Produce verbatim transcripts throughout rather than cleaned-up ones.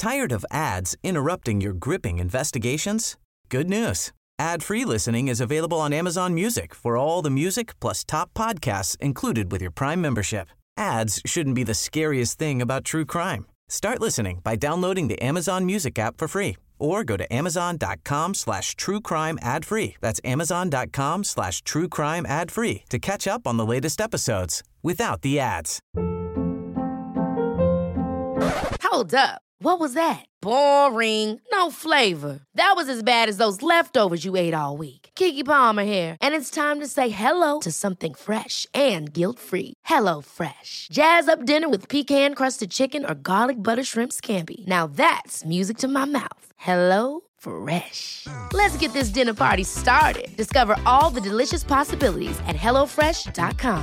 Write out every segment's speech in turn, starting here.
Tired of ads interrupting your gripping investigations? Good news. Ad-free listening is available on Amazon Music for all the music plus top podcasts included with your Prime membership. Ads shouldn't be the scariest thing about true crime. Start listening by downloading the Amazon Music app for free or go to amazon.com slash true crime ad free. That's amazon.com slash true crime ad free to catch up on the latest episodes without the ads. Hold up. What was that? Boring. No flavor. That was as bad as those leftovers you ate all week. Keke Palmer here, and it's time to say hello to something fresh and guilt-free. Hello Fresh. Jazz up dinner with pecan-crusted chicken or garlic butter shrimp scampi. Now that's music to my mouth. Hello Fresh. Let's get this dinner party started. Discover all the delicious possibilities at hello fresh dot com.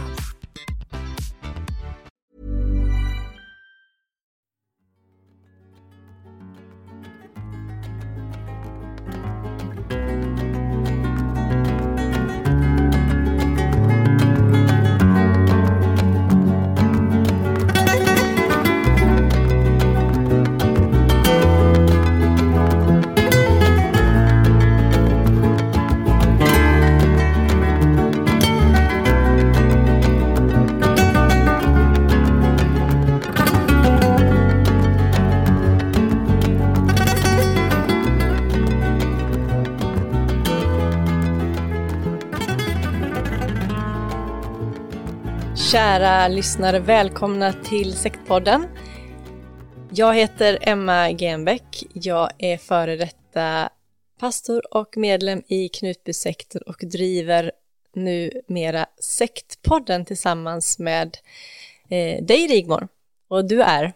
Kära lyssnare, välkomna till Sektpodden. Jag heter Emma Genbeck. Jag är före detta pastor och medlem i Knutbysekten och driver numera Sektpodden tillsammans med eh, dig, Rigmor. Och du är?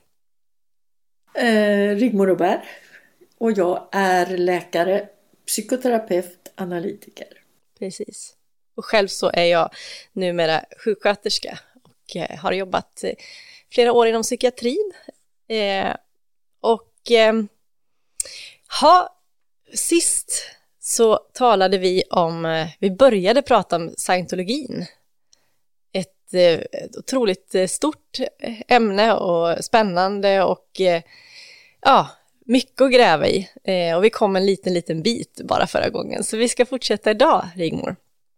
Eh, Rigmor Robert. Och jag är läkare, psykoterapeut, analytiker. Precis. Och själv så är jag numera sjuksköterska och eh, har jobbat eh, flera år inom psykiatrin. Eh, och eh, ha, sist så talade vi om, eh, vi började prata om scientologin. Ett, eh, ett otroligt eh, stort ämne och spännande och eh, ja, mycket att gräva i. Eh, och vi kom en liten, liten bit bara förra gången. Så vi ska fortsätta idag, Rigmor.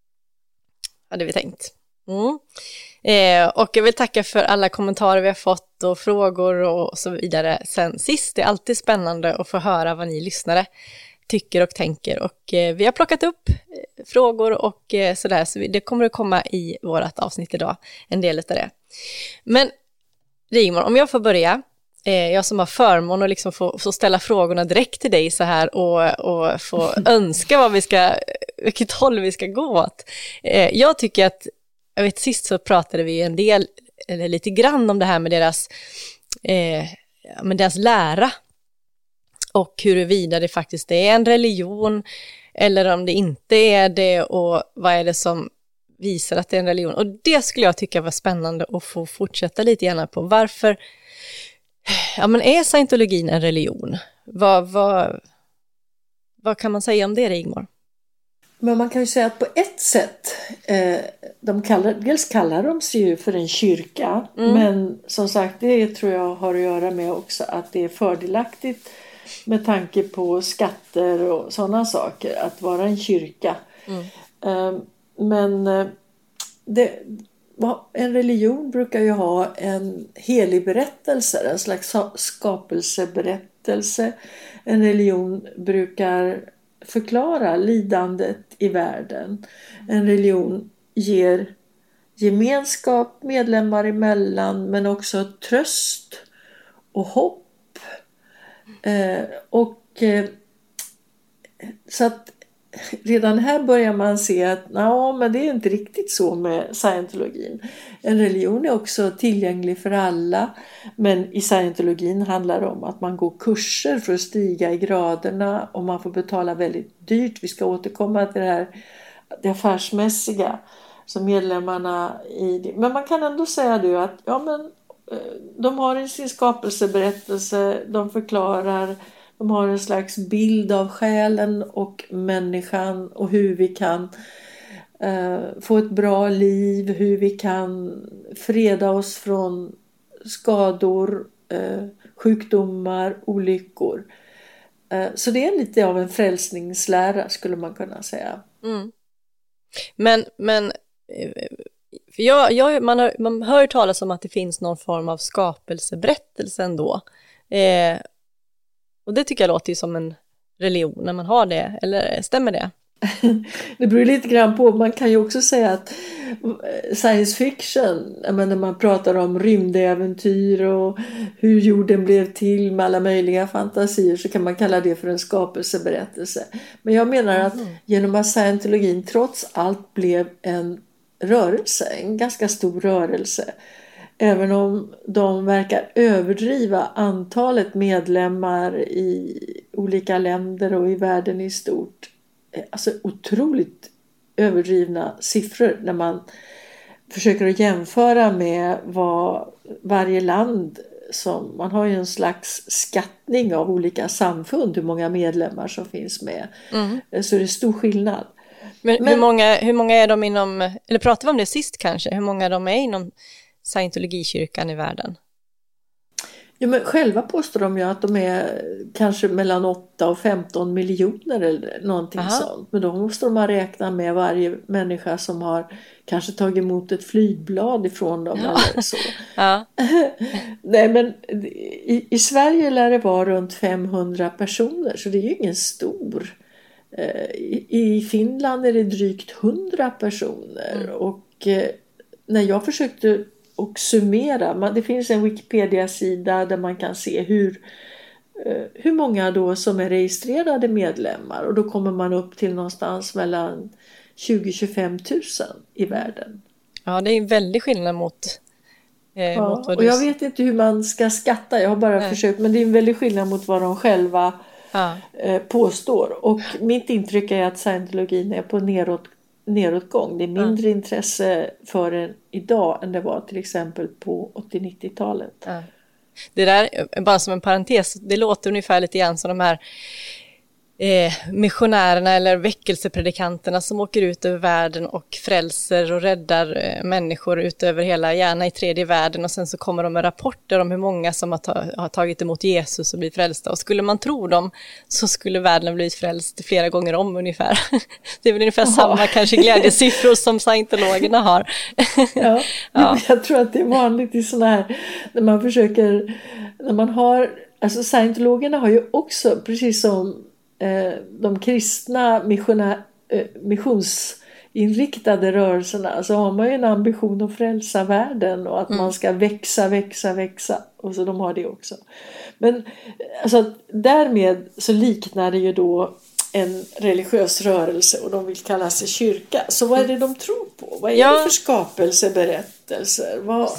Hade vi tänkt. Mm. Eh, och jag vill tacka för alla kommentarer vi har fått och frågor och så vidare sen sist. Det är alltid spännande att få höra vad ni lyssnare tycker och tänker. Och eh, vi har plockat upp eh, frågor och eh, sådär. Så vi, det kommer att komma i vårat avsnitt idag. En del av det. Men Rigmor, om jag får börja. Eh, jag som har förmån att liksom få, få ställa frågorna direkt till dig så här och, och få önska vad vi ska, vilket håll vi ska gå åt. Eh, jag tycker att, jag vet sist så pratade vi en del, eller lite grann om det här med deras, eh, med deras lära och huruvida det faktiskt är en religion eller om det inte är det och vad är det som visar att det är en religion. Och det skulle jag tycka var spännande att få fortsätta lite gärna på. Varför Ja, men är scientologin en religion? Vad, vad, vad kan man säga om det, Rigmor? Men man kan ju säga att på ett sätt, eh, de kallar, dels kallar de sig ju för en kyrka. Mm. Men som sagt, det tror jag har att göra med också att det är fördelaktigt med tanke på skatter och sådana saker att vara en kyrka. Mm. Eh, men eh, det... En religion brukar ju ha en helig berättelse, en slags skapelseberättelse. En religion brukar förklara lidandet i världen. En religion ger gemenskap medlemmar emellan men också tröst och hopp. Eh, och eh, så att redan här börjar man se att ja, men det är inte riktigt så med scientologin. En religion är också tillgänglig för alla, men i scientologin handlar det om att man går kurser för att stiga i graderna och man får betala väldigt dyrt. Vi ska återkomma till det här det affärsmässiga som medlemmarna i det. Men man kan ändå säga det att ja, men de har i sin skapelseberättelse, de förklarar. De har en slags bild av själen och människan och hur vi kan eh, få ett bra liv, hur vi kan freda oss från skador eh, sjukdomar, olyckor. Eh, så det är lite av en frälsningslära skulle man kunna säga. Mm. Men, men för jag, jag, man, har, man hör ju talas om att det finns någon form av skapelseberättelse ändå. Eh, och det tycker jag låter ju som en religion när man har det, eller stämmer det? Det beror lite grann på. Man kan ju också säga att science fiction, när man pratar om rymdäventyr och hur jorden blev till med alla möjliga fantasier, så kan man kalla det för en skapelseberättelse. Men jag menar att genom att scientologin trots allt blev en rörelse, en ganska stor rörelse, även om de verkar överdriva antalet medlemmar i olika länder och i världen i stort, alltså otroligt överdrivna siffror när man försöker att jämföra med vad varje land, som man har ju en slags skattning av olika samfund, hur många medlemmar som finns med. Mm. Så det är stor skillnad. Men, Men hur, många, hur många är de inom, eller pratade vi om det sist kanske, hur många de är inom scientologikyrkan i världen? Ja, men själva påstår de ju att de är kanske mellan åtta och femton miljoner eller någonting Aha. sånt. Men då måste man räkna med varje människa som har kanske tagit emot ett flygblad ifrån dem ja. eller så. Ja. Nej, men i, i Sverige lär det vara runt femhundra personer, så det är ju ingen stor. I, i Finland är det drygt hundra personer mm. och eh, när jag försökte och summera. Man, det finns en Wikipedia-sida där man kan se hur, eh, hur många då som är registrerade medlemmar. Och då kommer man upp till någonstans mellan tjugo till tjugofem tusen i världen. Ja, det är en väldig skillnad mot... Eh, ja, mot vad och du... jag vet inte hur man ska skatta. Jag har bara Nej. försökt. Men det är en väldig skillnad mot vad de själva ja. eh, påstår. Och mitt intryck är att scientologin är på neråt nedåtgång. Det är mindre ja. intresse för den idag än det var till exempel på åttio-nittiotalet. Ja. Det där, bara som en parentes, det låter ungefär lite grann som de här eh, missionärerna eller väckelsepredikanterna som åker ut över världen och frälser och räddar eh, människor ut över hela, gärna i tredje världen, och sen så kommer de med rapporter om hur många som har, ta, har tagit emot Jesus och blivit frälsta, och skulle man tro dem så skulle världen bli frälst flera gånger om ungefär. Det är väl ungefär Aha. samma kanske glädjesiffror som scientologerna har. Ja, ja. Jag tror att det är vanligt i sådana här, när man försöker, när man har, alltså scientologerna har ju också, precis som de kristna missionär, missionsinriktade rörelserna, så har man ju en ambition att frälsa världen och att mm. man ska växa, växa, växa, och så de har det också. Men alltså, därmed så liknar det ju då en religiös rörelse, och de vill kalla sig kyrka. Så vad är det de tror på? Vad är ja. det för skapelseberättelser? Vad...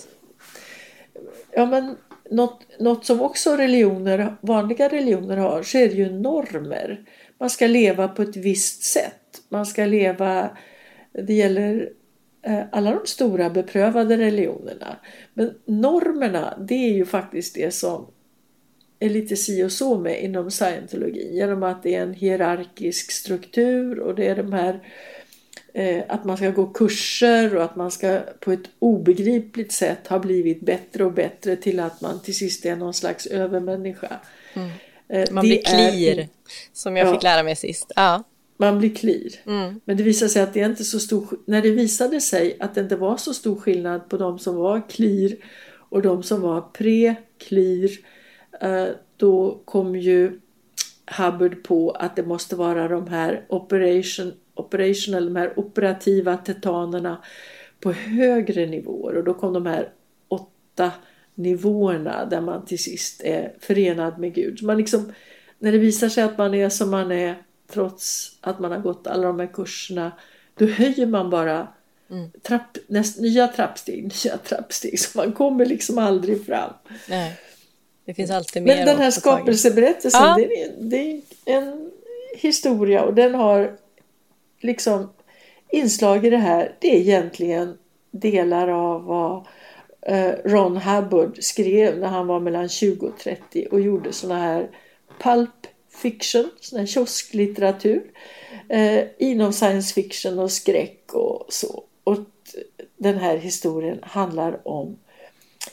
Ja, men Något, något som också religioner, vanliga religioner har, så är det ju normer. Man ska leva på ett visst sätt. Man ska leva, det gäller eh, alla de stora beprövade religionerna. Men normerna, det är ju faktiskt det som är lite si och så med inom scientologin. Genom att det är en hierarkisk struktur, och det är de här att man ska gå kurser och att man ska på ett obegripligt sätt ha blivit bättre och bättre till att man till sist är någon slags övermänniska. Mm. Man det blir klir, är, som jag ja, fick lära mig sist. Ja. Man blir klir. Mm. Men det visade sig att det inte så stor, när det visade sig att det inte var så stor skillnad på de som var klir och de som var pre-klir, då kom ju Hubbard på att det måste vara de här operation operational, de här operativa tetanerna på högre nivåer, och då kom de här åtta nivåerna där man till sist är förenad med Gud. Man liksom, när det visar sig att man är som man är trots att man har gått alla de här kurserna, då höjer man bara mm. trapp, näst, nya trappsteg, nya trappsteg, så man kommer liksom aldrig fram. Nej. Det finns alltid mer. Men den här skapelseberättelsen, ja. det, är, det är en historia, och den har liksom inslag i det här. Det är egentligen delar av vad eh, Ron Hubbard skrev när han var mellan tjugo och trettio och gjorde såna här pulp fiction, sån här kiosklitteratur eh, inom science fiction och skräck och så. Och den här historien handlar om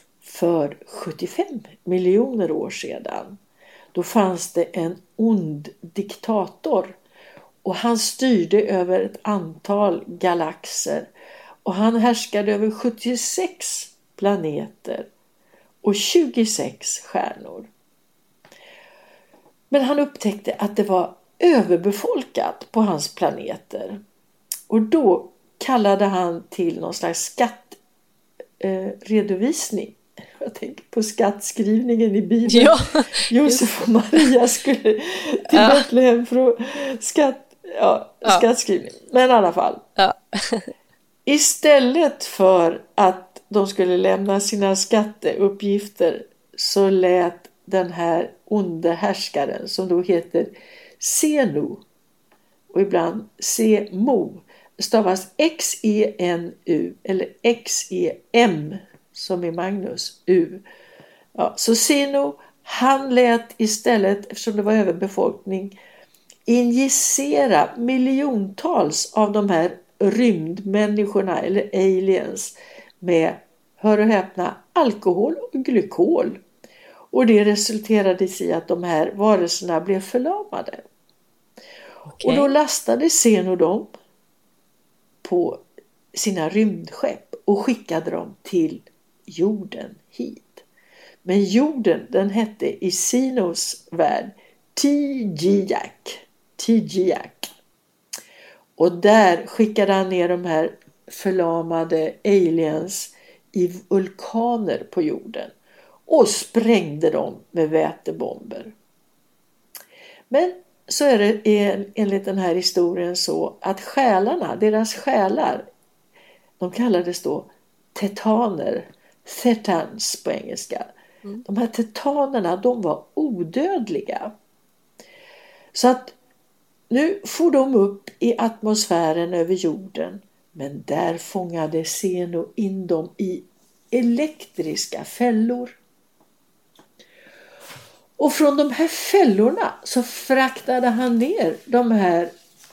för sjuttiofem miljoner år sedan. Då fanns det en ond diktator och han styrde över ett antal galaxer och han härskade över sjuttiosex planeter och tjugosex stjärnor. Men han upptäckte att det var överbefolkat på hans planeter. Och då kallade han till någon slags skattredovisning. Eh, Jag tänker på skattskrivningen i Bibeln. Ja, Josef och Maria skulle till ja. Betlehem för att skatt, ja, Ja. skattskrivning. Men i alla fall. Ja. Istället för att de skulle lämna sina skatteuppgifter så lät den här onde härskaren som då heter Xenu och ibland Semu stavas X E N U eller X E M som är Magnus U. Ja, så Xenu han lät istället, eftersom det var överbefolkning, injicera miljontals av de här rymdmänniskorna eller aliens med, hör och häpna, alkohol och glykol. Och det resulterade i att de här varelserna blev förlamade. Okay. Och då lastade Xenu dem på sina rymdskepp och skickade dem till jorden hit. Men jorden, den hette i Xenus värld Tigiak. Tigiak. Och där skickade han ner de här förlamade aliens i vulkaner på jorden och sprängde dem med vätebomber. Men så är det enligt den här historien så att själarna, deras själar, de kallades då tetaner, thetans på engelska. Mm. De här tetanerna, de var odödliga. Så att nu får de upp i atmosfären över jorden, men där fångade Xenu in dem i elektriska fällor. Och från de här fällorna så fraktade han ner de här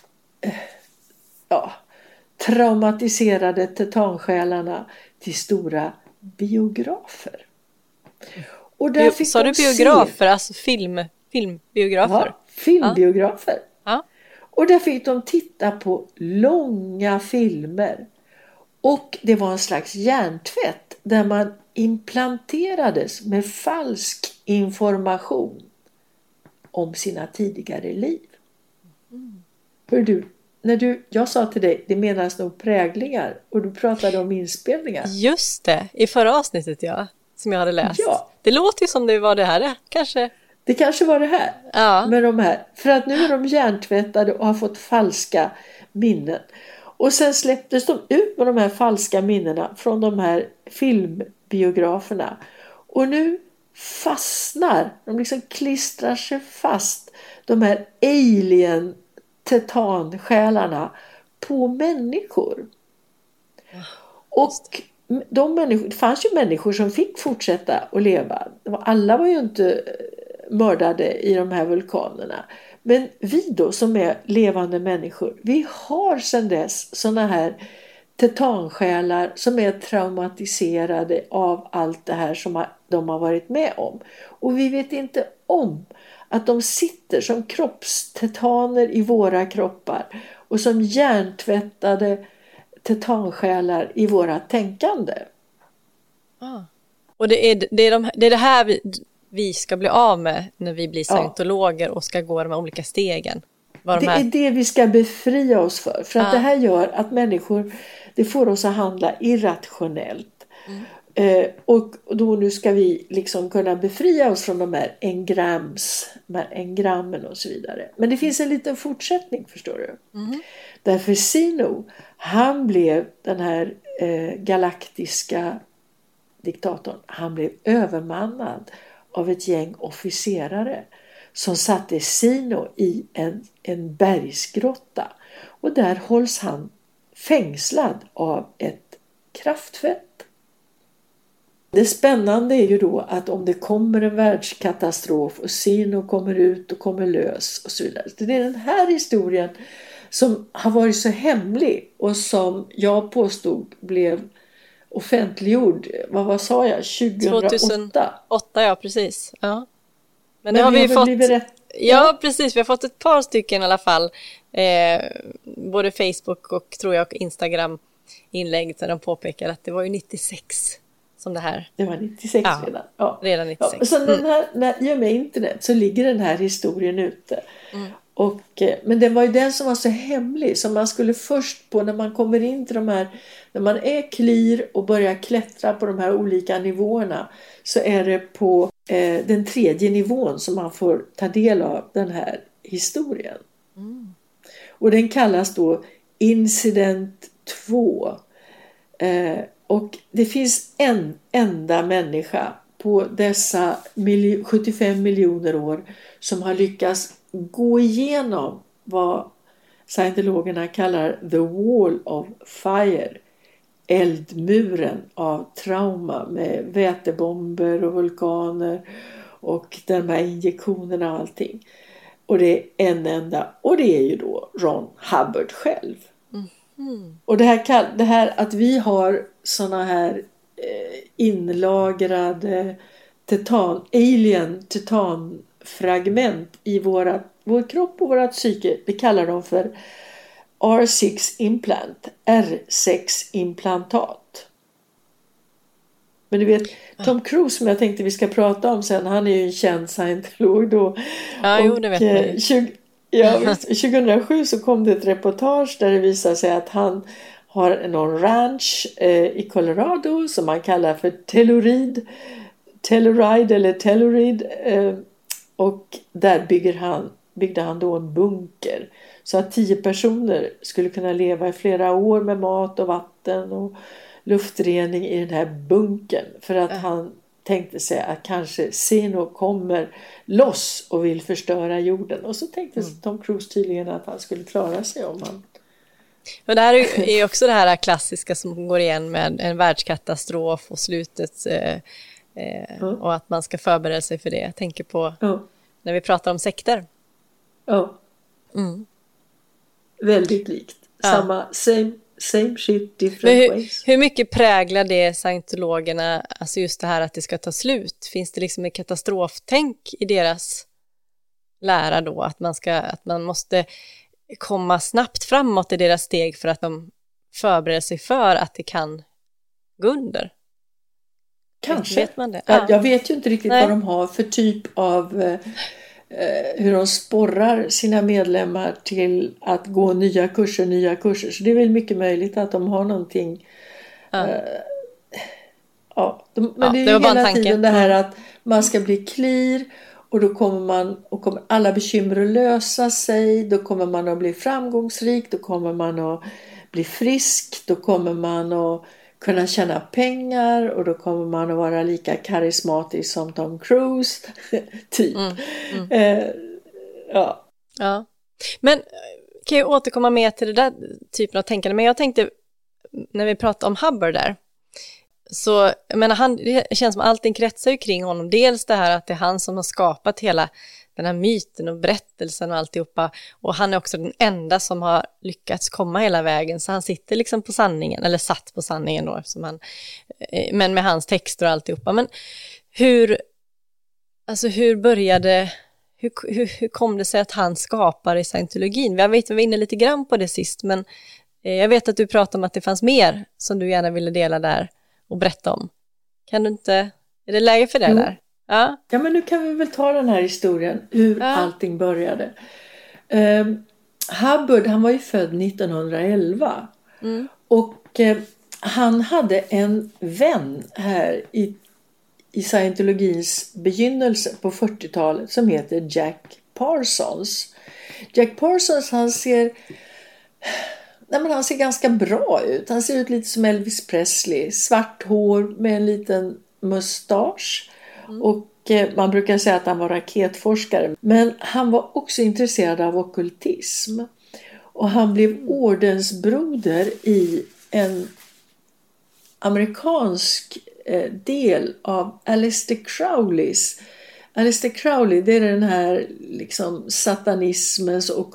ja, traumatiserade tetansjälarna till stora biografer. Och där fick Sa de du biografer, se... alltså film, filmbiografer? Ja, filmbiografer. Ja. Och där fick de titta på långa filmer. Och det var en slags hjärntvätt där man implanterades med falsk information om sina tidigare liv. Mm. Hör du, när du, jag sa till dig, det menas nog präglingar och du pratade om inspelningar. Just det, i förra avsnittet ja, som jag hade läst. Ja. Det låter ju som det var det här, kanske. Det kanske var det här ja. med de här. För att nu är de hjärntvättade och har fått falska minnen. Och sen släpptes de ut med de här falska minnena från de här filmbiograferna. Och nu fastnar, de liksom klistrar sig fast, de här alien tetansjälarna på människor. Och de människor, det fanns ju människor som fick fortsätta att leva. Alla var ju inte mördade i de här vulkanerna. Men vi då som är levande människor, vi har sedan dess såna här tetansjälar som är traumatiserade av allt det här som de har varit med om. Och vi vet inte om att de sitter som kroppstetaner i våra kroppar och som hjärntvättade tetansjälar i våra tänkande. Ah. Och det är det, är de, det är det här vi, vi ska bli av med när vi blir scientologer och ska gå de här olika stegen. De det här... är det vi ska befria oss för. För att ah. det här gör att människor, det får oss att handla irrationellt. Mm. Eh, och då nu ska vi liksom kunna befria oss från de här engrams, de här engrammen och så vidare. Men det finns en liten fortsättning, förstår du. Mm. Därför Xenu, han blev den här eh, galaktiska diktatorn. Han blev övermannad av ett gäng officerare som satte Xenu i en, en bergsgrotta. Och där hålls han fängslad av ett kraftfält. Det spännande är ju då att om det kommer en världskatastrof och Xenu kommer ut och kommer lös och så vidare. Det är den här historien som har varit så hemlig och som jag påstod blev offentliggjord, vad, vad sa jag, tjugohundraåtta? tjugohundraåtta, ja precis. Ja. Men, Men nu har vi, vi vi har fått... rätt... Ja, precis. Vi har fått ett par stycken i alla fall. Eh, både Facebook och tror jag Instagram-inlägg där de påpekar att det var ju nittiosex som det här. Det var nittiosex ja, redan. Ja, redan nittiosex. Ja, så den här, när, i och med internet så ligger den här historien ute. Mm. Och, men det var ju den som var så hemlig, som man skulle först på när man kommer in till de här, när man är klir och börjar klättra på de här olika nivåerna, så är det på eh, den tredje nivån som man får ta del av den här historien. Mm. Och den kallas då Incident två. Eh, och det finns en enda människa på dessa miljo- sjuttiofem miljoner år som har lyckats gå igenom vad scientologerna kallar the wall of fire, eldmuren av trauma med vätebomber och vulkaner och de här injektionerna och allting. Och det är en enda, och det är ju då Ron Hubbard själv. Mm. Och det här, det här att vi har såna här eh, inlagrade titan, alien titanfragment i våra, vår kropp och vårat psyke, det kallar de för R sex implant, R sex implantat. Men du vet, Tom Cruise som jag tänkte vi ska prata om sen, han är ju en känd scientolog då. Ja, och, jo, det vet man ju. tjugo, ja, visst, tjugohundrasju så kom det ett reportage där det visar sig att han har någon ranch eh, i Colorado som man kallar för Telluride, Telluride eller Telluride, eh, och där bygger han, byggde han då en bunker så att tio personer skulle kunna leva i flera år med mat och vatten och luftrening i den här bunkern, för att mm. han tänkte sig att kanske Xeno kommer loss och vill förstöra jorden. Och så tänkte mm. Tom Cruise tydligen att han skulle klara sig om han... Men det här är ju också det här klassiska som går igen med en världskatastrof och slutet eh, eh, mm. och att man ska förbereda sig för det. Jag tänker på mm. när vi pratar om sekter. Ja. Mm. Väldigt likt. Ja. Samma, same Same shit, different hur, ways. Hur mycket präglar det scientologerna, alltså just det här att det ska ta slut? Finns det liksom ett katastroftänk i deras lära då? Att man, ska, att man måste komma snabbt framåt i deras steg för att de förbereder sig för att det kan gå under? Kanske. Vet man det? Ja. Jag vet ju inte riktigt Nej. vad de har för typ av... Eh, hur de sporrar sina medlemmar till att gå nya kurser, nya kurser. Så det är väl mycket möjligt att de har någonting. Ja, uh, ja de, men ja, det är ju hela tiden det här att man ska bli clear och då kommer man och kommer alla bekymmer att lösa sig. Då kommer man att bli framgångsrik, då kommer man att bli frisk, då kommer man att kunna tjäna pengar och då kommer man att vara lika karismatisk som Tom Cruise typ. Mm, mm. Eh, ja. Ja. Men kan jag återkomma mer till det där typen av tänkande, men jag tänkte när vi pratade om Hubbard där, så jag menar, han, det känns som allting kretsar ju kring honom. Dels det här att det är han som har skapat hela den här myten och berättelsen och alltihopa. Och han är också den enda som har lyckats komma hela vägen. Så han sitter liksom på sanningen, eller satt på sanningen då. Som han, men med hans texter och alltihopa. Men hur, alltså hur började, hur, hur, hur kom det sig att han skapar i scientologin? Jag vet, vi var inne lite grann på det sist, men jag vet att du pratade om att det fanns mer som du gärna ville dela där och berätta om. Kan du inte, är det läge för det jo. där? Ja. ja, men nu kan vi väl ta den här historien, hur ja. allting började. Um, Hubbard, han var ju född nittonhundraelva. Mm. Och uh, han hade en vän här i, i scientologins begynnelse på fyrtiotalet som heter Jack Parsons. Jack Parsons, han ser... Nej, men han ser ganska bra ut. Han ser ut lite som Elvis Presley. Svart hår med en liten mustasch. Mm. Och eh, man brukar säga att han var raketforskare. Men han var också intresserad av ockultism. Och han blev ordensbroder i en amerikansk eh, del av Aleister Crowleys. Aleister Crowley, det är den här liksom satanismens och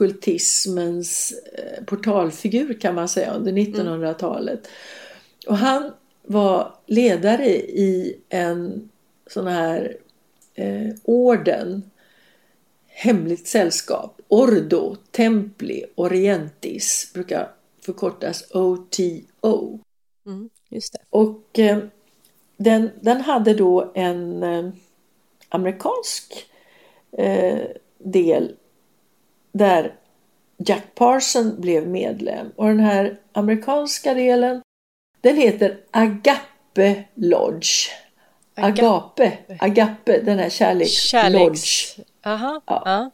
ockultismens eh, portalfigur kan man säga under nittonhundratalet. Mm. Och han var ledare i en sån här eh, orden, hemligt sällskap, Ordo Templi Orientis, brukar förkortas O T O. Mm, just det. Och eh, den, den hade då en eh, amerikansk eh, del där Jack Parson blev medlem. Och den här amerikanska delen, den heter Agape Lodge. Agape, Agape, den här kärleks, Kärleks... Lodge. Aha, ja. Ja.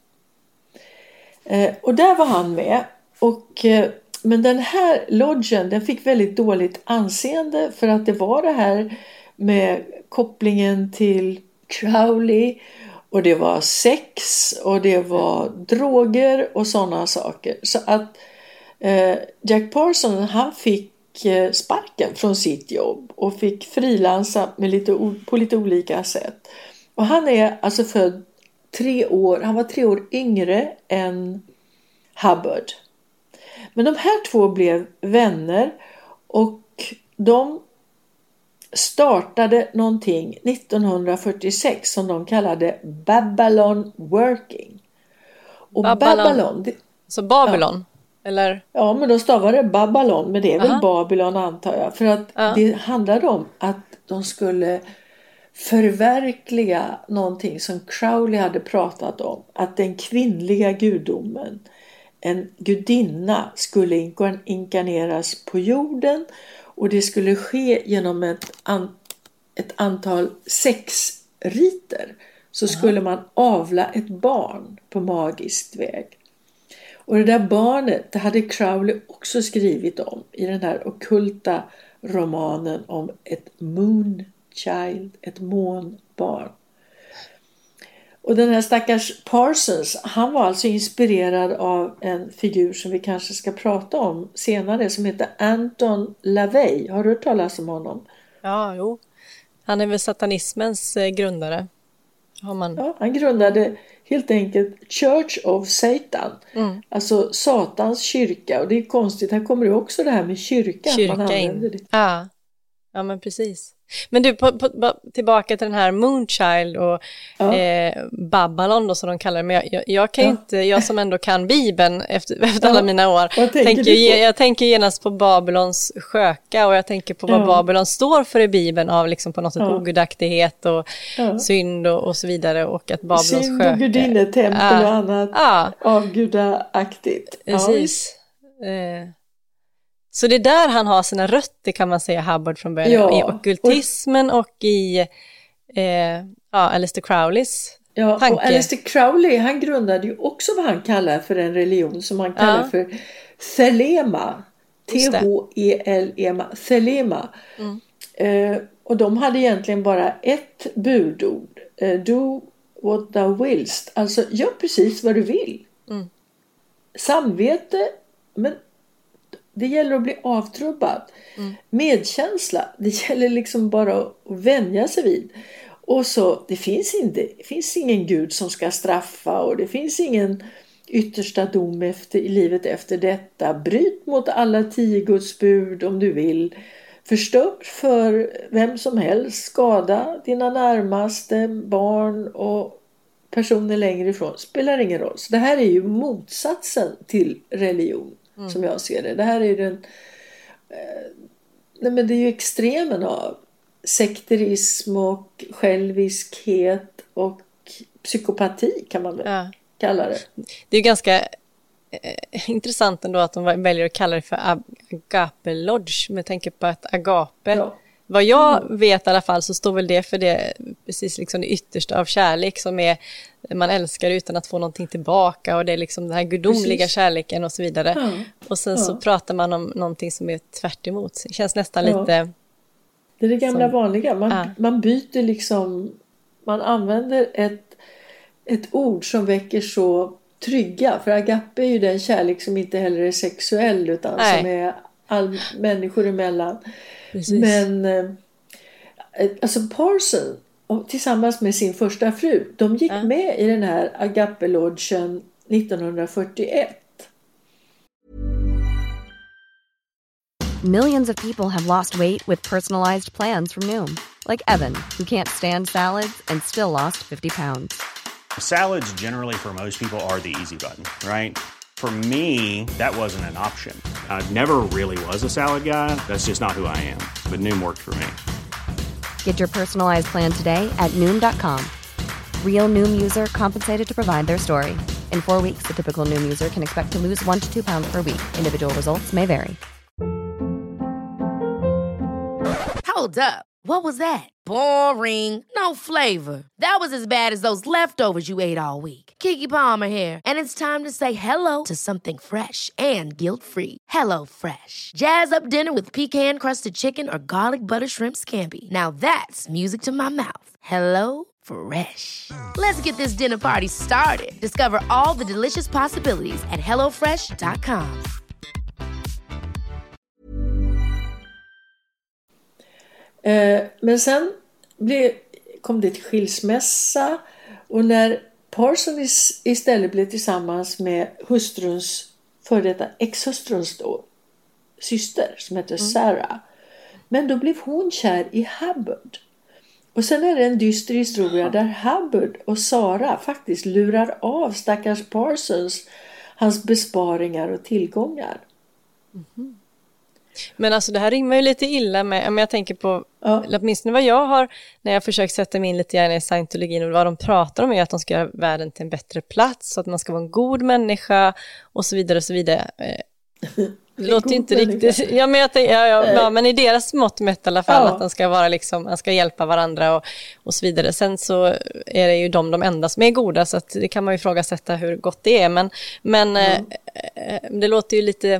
Eh, och där var han med. Och, eh, men den här lodgen, den fick väldigt dåligt anseende för att det var det här med kopplingen till Crowley. Och det var sex och det var droger och sådana saker. Så att eh, Jack Parson, han fick eh, sparken från sitt jobb och fick frilansa med lite, på lite olika sätt. Och han är alltså född tre år, han var tre år yngre än Hubbard. Men de här två blev vänner och de startade någonting nittonhundrafyrtiosex som de kallade Babylon Working. Och Babylon. Babylon det, Så Babylon? Ja. Eller? Ja, men de stavade Babylon, men det är väl Aha. Babylon antar jag. För att Ja. det handlade om att de skulle förverkliga någonting som Crowley hade pratat om. Att den kvinnliga gudomen, en gudinna, skulle inkarneras på jorden. Och det skulle ske genom ett, an, ett antal sexriter. Så skulle man avla ett barn på magisk väg. Och det där barnet, det hade Crowley också skrivit om i den här ockulta romanen om ett moon child, ett månbarn. Och den här stackars Parsons, han var alltså inspirerad av en figur som vi kanske ska prata om senare som heter Anton LaVey. Har du hört talas om honom? Ja, jo. Han är väl satanismens eh, grundare. Har man... Ja, han grundade helt enkelt Church of Satan. Mm. Alltså Satans kyrka. Och det är konstigt, här kommer det också det här med kyrka. Kyrka man in. Det. Ja. ja, men precis. Men du, på, på, tillbaka till den här Moonchild och ja. eh, Babylon då, som de kallar det. Men jag, jag, jag kan ju ja. inte, jag som ändå kan Bibeln efter, efter ja. alla mina år, tänker, jag tänker genast på Babylons sköka och jag tänker på vad ja. Babylon står för i Bibeln av liksom på något sätt ja. ogudaktighet och ja. synd och, och så vidare. Och att Babylons synd sköka... och gudinnetempel ja. och annat ja. avgudaaktigt. Precis. Ja. Eh. Så det är där han har sina rötter kan man säga, Hubbard från början. Ja. I ockultismen och, och i eh, ja, Aleister Crowleys ja, tanke. Och Aleister Crowley, han grundade ju också vad han kallar för en religion som han kallar ja. för Thelema. T H E L E M A. Thelema. Mm. Eh, och de hade egentligen bara ett budord. Eh, do what thou willst. Alltså, gör precis vad du vill. Mm. Samvete, men det gäller att bli avtrubbad. Mm. Medkänsla, det gäller liksom bara att vänja sig vid. Och så, det finns, inte, det finns ingen Gud som ska straffa och det finns ingen yttersta dom efter, i livet efter detta. Bryt mot alla tio Guds bud om du vill. Förstör för vem som helst, skada dina närmaste, barn och personer längre ifrån. Spelar ingen roll. Så det här är ju motsatsen till religion. Mm. Som jag ser det. Det här är den eh, nej men det är ju extremen av sekterism och själviskhet och psykopati kan man väl ja. kalla det. Det är ju ganska eh, intressant ändå att de väljer att kalla det för Agape Lodge med tanke på att agape, ja. vad jag mm. vet i alla fall så står väl det för det precis liksom det yttersta av kärlek som är man älskar utan att få någonting tillbaka och det är liksom den här gudomliga Precis. kärleken och så vidare. Ja. Och sen ja. så pratar man om någonting som är tvärt emot. Det känns nästan ja. lite... Det är det gamla som... vanliga. Man, ja. man byter liksom... Man använder ett, ett ord som väcker så trygga. För agape är ju den kärlek som inte heller är sexuell utan Nej. som är all, människor emellan. Precis. Men alltså Parson och tillsammans med sin första fru, de gick ja. med i den här Agape-lodgen nittonhundrafyrtioett. Millions of people have lost weight with personalized plans from Noom. Like Evan, who can't stand salads and still lost fifty pounds. Salads generally for most people are the easy button, right? For me, that wasn't an option. I never really was a salad guy. That's just not who I am. But Noom worked for me. Get your personalized plan today at Noom dot com. Real Noom user compensated to provide their story. In four weeks, the typical Noom user can expect to lose one to two pounds per week. Individual results may vary. Hold up. What was that? Boring. No flavor. That was as bad as those leftovers you ate all week. Keke Palmer here, and it's time to say hello to something fresh and guilt-free. Hello Fresh. Jazz up dinner with pecan-crusted chicken or garlic butter shrimp scampi. Now that's music to my mouth. Hello Fresh. Let's get this dinner party started. Discover all the delicious possibilities at hello fresh dot com. Eh, men sen blev, kom det till skilsmässa, och när Parson is, istället blev tillsammans med hustruns, för detta ex-hustruns då, syster som heter mm. Sarah. Men då blev hon kär i Hubbard. Och sen är det en dyster historia där Hubbard och Sarah faktiskt lurar av stackars Parsons hans besparingar och tillgångar. Mm-hmm. Men alltså det här rimmar ju lite illa med, om jag tänker på, ja. åtminstone vad jag har, när jag försökt sätta mig in lite grann i scientologin, och vad de pratar om är att de ska göra världen till en bättre plats, så att man ska vara en god människa och så vidare och så vidare. Det låter ju inte riktigt, ja men, jag tänker, ja, ja, ja, men i deras mått mätt i alla fall, ja. Att de ska vara liksom, man ska hjälpa varandra och, och så vidare. Sen så är det ju de, de enda som är goda, så att det kan man ju ifrågasätta hur gott det är, men, men mm. eh, det låter ju lite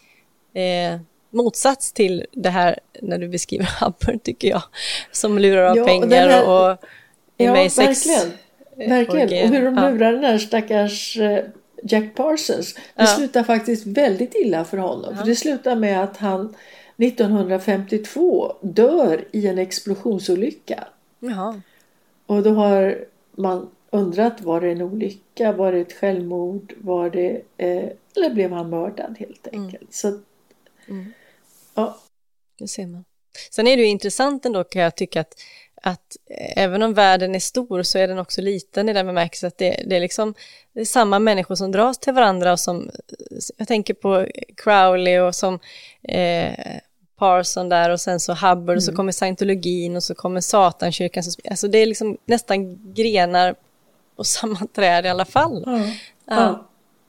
eh, motsats till det här när du beskriver Hubbard, tycker jag, som lurar av ja, pengar här, och, och ja, med sex. Verkligen, verkligen. Och hur de ja. lurar den här stackars Jack Parsons. Det ja. slutar faktiskt väldigt illa för honom. Ja. För det slutar med att han nittonhundrafemtiotvå dör i en explosionsolycka. Jaha. Och då har man undrat, var det en olycka? Var det ett självmord? Var det, eh, eller blev han mördad helt enkelt? Mm. Så mm. ja. Det ser man. Sen är det ju intressant ändå, kan jag tycka, att, att även om världen är stor så är den också liten i den bemärkelsen att det, det är liksom det är samma människor som dras till varandra, och som, jag tänker på Crowley och som eh, Parson där, och sen så Hubbard, mm. och så kommer scientologin, och så kommer satankyrkan, alltså det är liksom nästan grenar på samma träd i alla fall. Ja, ja. ja.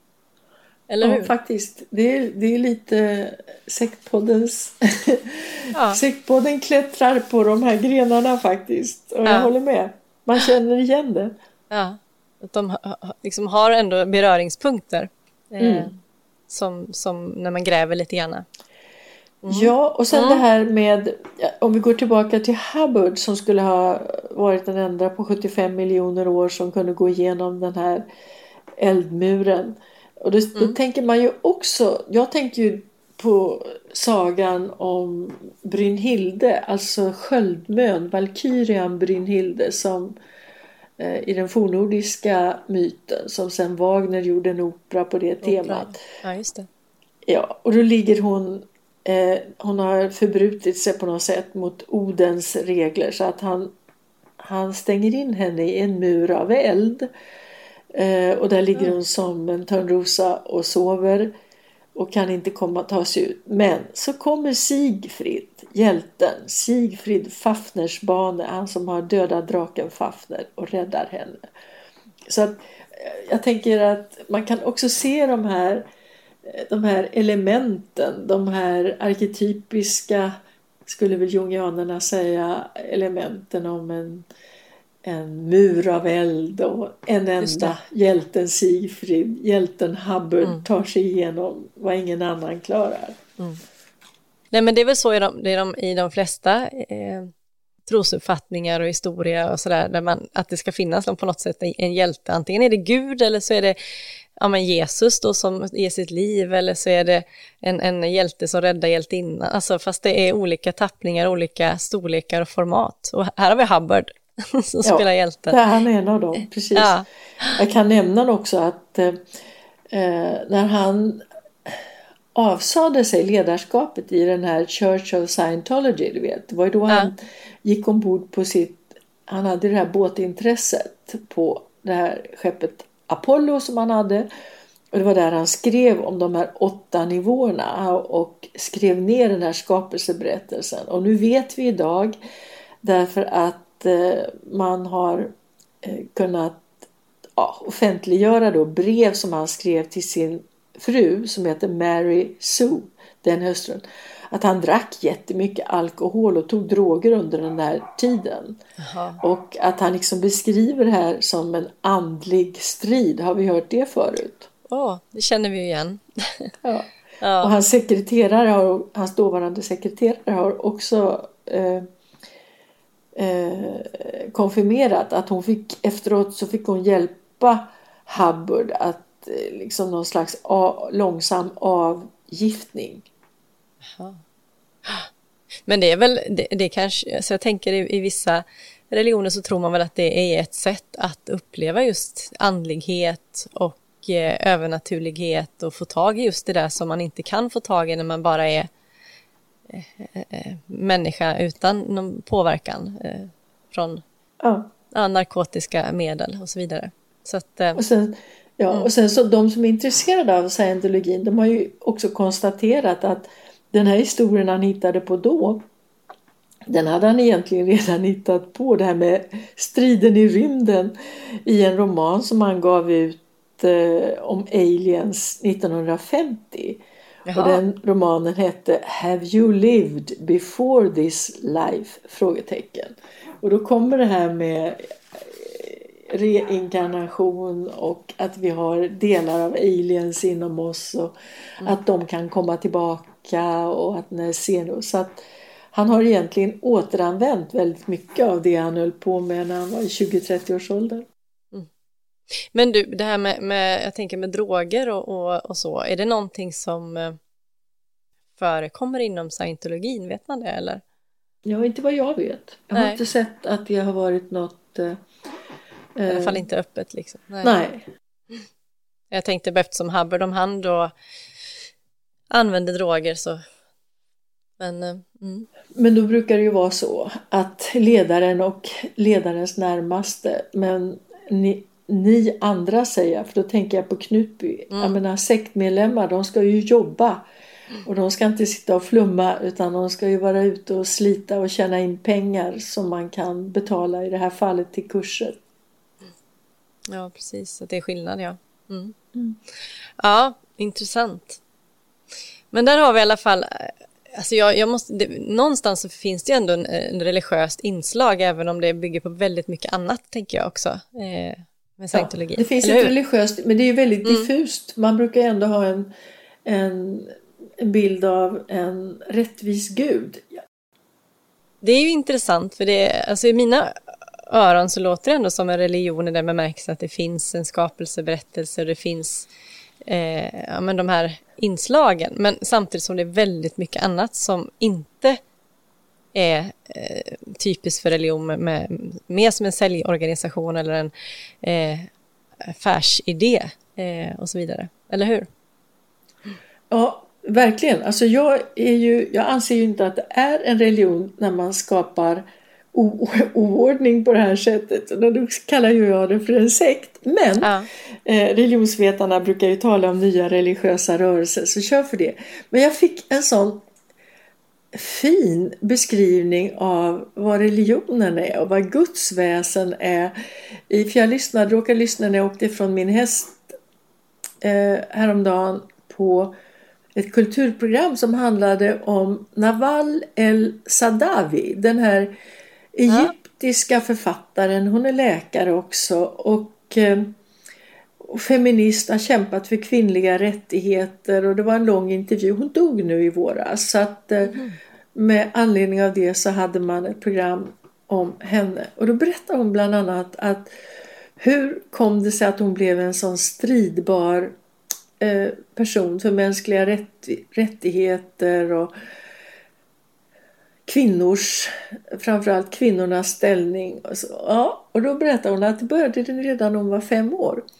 Eller hur? Ja, faktiskt. Det är, det är lite sektpoddens... ja. Sektpodden klättrar på de här grenarna faktiskt. Och ja. jag håller med. Man känner igen det. Ja, att de liksom har ändå beröringspunkter. Mm. Eh, som, som när man gräver lite grann. Mm. Ja, och sen mm. det här med... Om vi går tillbaka till Hubbard, som skulle ha varit den enda på sjuttiofem miljoner år som kunde gå igenom den här eldmuren. Och det, mm. då tänker man ju också, jag tänker ju på sagan om Brynhilde, alltså sköldmön, valkyrian Brynhilde, som eh, i den fornnordiska myten, som sen Wagner gjorde en opera på det opera. temat. Ja, just det. Ja, och då ligger hon, eh, hon har förbrutit sig på något sätt mot Odens regler, så att han, han stänger in henne i en mur av eld. Eh, och där ligger hon som en törnrosa och sover och kan inte komma ta sig ut. Men så kommer Sigfrid, hjälten, Sigfrid Fafnersbane, han som har dödat draken Fafner, och räddar henne. Så att, jag tänker att man kan också se de här, de här elementen, de här arketypiska, skulle väl jungianerna säga, elementen om en en mur av eld och en enda hjälten Sigfrid, hjälten Hubbard mm. tar sig igenom vad ingen annan klarar. Mm. Nej, men det är väl så i de, det är de, i de flesta eh, trosuppfattningar och historia och sådär, där man, att det ska finnas på något sätt en hjälte. Antingen är det Gud, eller så är det ja, men Jesus då, som ger sitt liv, eller så är det en, en hjälte som räddar hjältinnan. Alltså, fast det är olika tappningar, olika storlekar och format. Och här har vi Hubbard som ja, spelar hjälten. Ja, han är en av dem, precis. Ja. Jag kan nämna också att eh, när han avsade sig ledarskapet i den här Church of Scientology, du vet. Det var ju då ja. han gick ombord på sitt, han hade det här båtintresset på det här skeppet Apollo som han hade. Och det var där han skrev om de här åtta nivåerna och skrev ner den här skapelseberättelsen. Och nu vet vi idag, därför att eh, man har eh, kunnat ja, offentliggöra då brev som han skrev till sin fru som heter Mary Sue, den hustrun, att han drack jättemycket alkohol och tog droger under den här tiden. Aha. Och att han liksom beskriver det här som en andlig strid. Har vi hört det förut? Ja, oh, det känner vi igen. ja. ja. Och hans sekreterare har, hans dåvarande sekreterare har också eh, eh, konfirmerat att hon fick, efteråt så fick hon hjälpa Hubbard att eh, liksom någon slags a, långsam avgiftning. Jaha. Men det är väl, det, det kanske, så jag tänker i, i vissa religioner så tror man väl att det är ett sätt att uppleva just andlighet och övernaturlighet och få tag i just det där som man inte kan få tag i när man bara är eh, eh, människa utan någon påverkan eh, från ja. Ja, narkotiska medel och så vidare. Så att, eh, och sen, ja, mm. och sen så de som är intresserade av scientologin, de har ju också konstaterat att den här historien han hittade på då, den hade han egentligen redan hittat på, det här med striden i rymden i en roman som han gav ut om aliens nittonhundrafemtio. Jaha. Och den romanen hette Have you lived before this life? Frågetecken. Och då kommer det här med reinkarnation och att vi har delar av aliens inom oss och mm. att de kan komma tillbaka och att när sen så att han har egentligen återanvänt väldigt mycket av det han höll på med när han var i tjugo till trettio års ålder. Men du, det här med, med jag tänker med droger och, och, och så, är det någonting som förekommer inom scientologin, vet man det eller? Ja, inte vad jag vet. Jag Nej. har inte sett att det har varit något... Eh, I alla fall inte öppet liksom. Nej. Nej. Jag tänkte bara eftersom Hubbard, om han då använder droger så... Men, mm. men då brukar det ju vara så att ledaren och ledarens närmaste, men ni, ni andra säger, för då tänker jag på Knutby, mm. jag menar sektmedlemmar, de ska ju jobba och de ska inte sitta och flumma utan de ska ju vara ute och slita och tjäna in pengar som man kan betala i det här fallet till kurser. Ja, precis, att det är skillnad, ja. Mm. Mm. Ja, intressant. Men där har vi i alla fall... Alltså jag, jag måste, det, någonstans så finns det ju ändå en, en religiöst inslag, även om det bygger på väldigt mycket annat, tänker jag också, eh, med scientologi. Ja, det finns ett religiöst, men det är ju väldigt mm. diffust. Man brukar ändå ha en, en, en bild av en rättvis gud. Ja. Det är ju intressant, för det, alltså i mina öron så låter det ändå som en religion i den bemärkelsen att det finns en skapelseberättelse och det finns eh, ja, men de här inslagen, men samtidigt som det är väldigt mycket annat som inte är eh, typiskt för religion, med, med, mer som en säljorganisation eller en eh, affärsidé eh, och så vidare, eller hur? Ja, verkligen. Alltså jag, är ju, jag anser ju inte att det är en religion när man skapar o- oordning på det här sättet. Och då kallar ju jag det för en sekt. Men ja. eh, religionsvetarna brukar ju tala om nya religiösa rörelser, så kör för det. Men jag fick en sån fin beskrivning av vad religionen är och vad gudsväsen är. För jag lyssnade, råkade lyssna när jag åkte från min häst eh, häromdagen på ett kulturprogram som handlade om Nawal el-Saadawi, den här egyptiska ja. författaren. Hon är läkare också och, eh, och feminist, har kämpat för kvinnliga rättigheter, och det var en lång intervju. Hon dog nu i våras, så att eh, mm. med anledning av det så hade man ett program om henne, och då berättade hon bland annat att hur kom det sig att hon blev en sån stridbar eh, person för mänskliga rätt, rättigheter och kvinnors, framförallt kvinnornas ställning. Och, så, ja, och då berättade hon att det började redan när hon var fem år. Och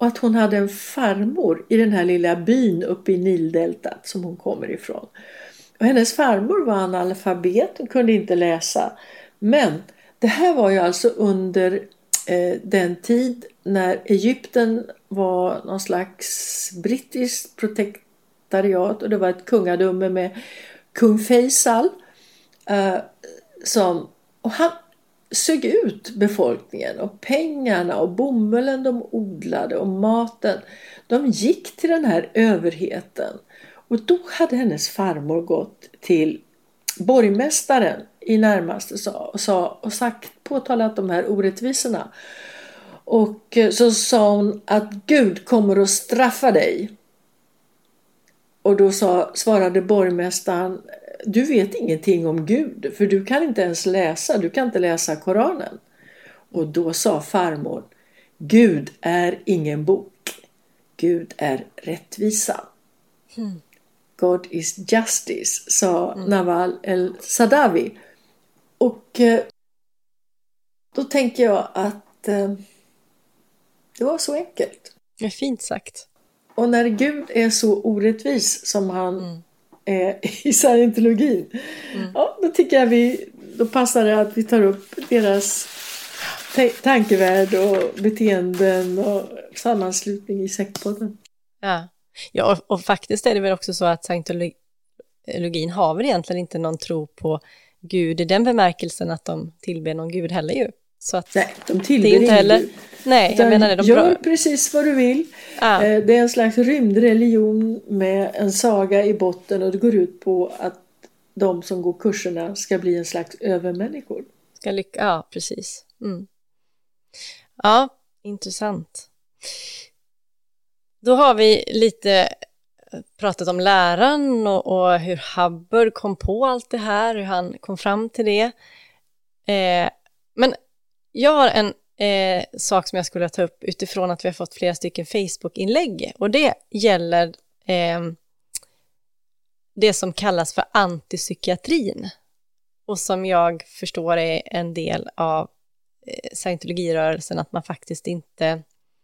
och att hon hade en farmor i den här lilla byn uppe i Nildeltat som hon kommer ifrån. Och hennes farmor var analfabet, hon kunde inte läsa. Men det här var ju alltså under eh, den tid när Egypten var någon slags brittiskt protektoriat och det var ett kungadöme med kung Faisal eh, som, och han sög ut befolkningen och pengarna och bomullen de odlade och maten. De gick till den här överheten. Och då hade hennes farmor gått till borgmästaren i närmaste sa, och, sa, och sagt, påtalat de här orättvisorna. Och så sa hon att Gud kommer att straffa dig. Och då sa, svarade borgmästaren, du vet ingenting om Gud för du kan inte ens läsa, du kan inte läsa Koranen. Och då sa farmor, Gud är ingen bok, Gud är rättvisa. Hmm. God is justice, sa mm. Nawal el-Saadawi. Och eh, då tänker jag att eh, det var så enkelt. Det är fint sagt. Och när Gud är så orättvis som han mm. är i scientologin, mm. ja, då tycker jag vi, då passar det att vi tar upp deras t- tankevärld och beteenden och sammanslutning i sektpodden. Ja. Ja, och, och faktiskt är det väl också så att scientologin har väl egentligen inte någon tro på Gud i den bemärkelsen att de tillber någon Gud heller ju. Så att nej, de tillber det är inte heller, Gud. Nej, jag menar det. De gör bra. precis vad du vill. Ah. Det är en slags rymdreligion med en saga i botten och det går ut på att de som går kurserna ska bli en slags övermänniskor. Ska lycka, ja, precis. Mm. Ja, intressant. Då har vi lite pratat om läraren och, och hur Hubbard kom på allt det här, hur han kom fram till det. Eh, men jag har en eh, sak som jag skulle ta upp utifrån att vi har fått flera stycken Facebook-inlägg. Och det gäller eh, det som kallas för antipsykiatrin. Och som jag förstår är en del av eh, scientologirörelsen, att man faktiskt inte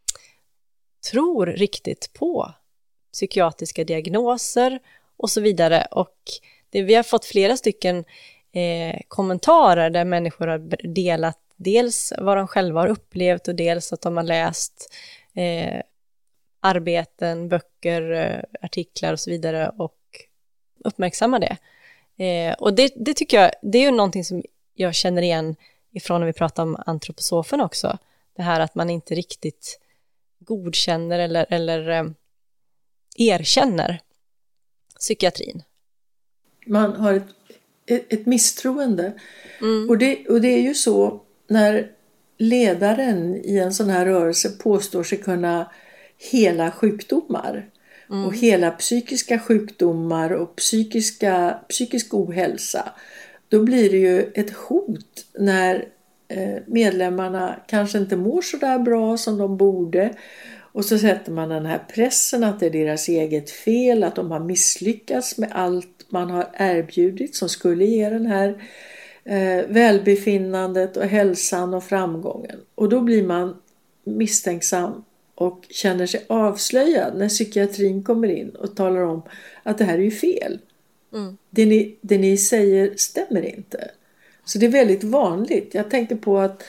tror riktigt på psykiatriska diagnoser och så vidare. Och det, vi har fått flera stycken eh, kommentarer där människor har delat dels vad de själva har upplevt och dels att de har läst eh, arbeten, böcker, eh, artiklar och så vidare och uppmärksamma det. Eh, och det, det tycker jag, det är ju någonting som jag känner igen ifrån när vi pratar om antroposofen också. Det här att man inte riktigt godkänner eller, eller eh, erkänner psykiatrin. Man har ett, ett, ett misstroende. Mm. Och, det, och det är ju så när ledaren i en sån här rörelse påstår sig kunna hela sjukdomar. Mm. Och hela psykiska sjukdomar och psykiska, psykisk ohälsa. Då blir det ju ett hot när medlemmarna kanske inte mår så där bra som de borde. Och så sätter man den här pressen att det är deras eget fel, att de har misslyckats med allt man har erbjudit som skulle ge den här eh, välbefinnandet och hälsan och framgången. Och då blir man misstänksam och känner sig avslöjad när psykiatrin kommer in och talar om att det här är ju fel. Mm. Det, ni, det ni säger stämmer inte. Så det är väldigt vanligt. Jag tänkte på att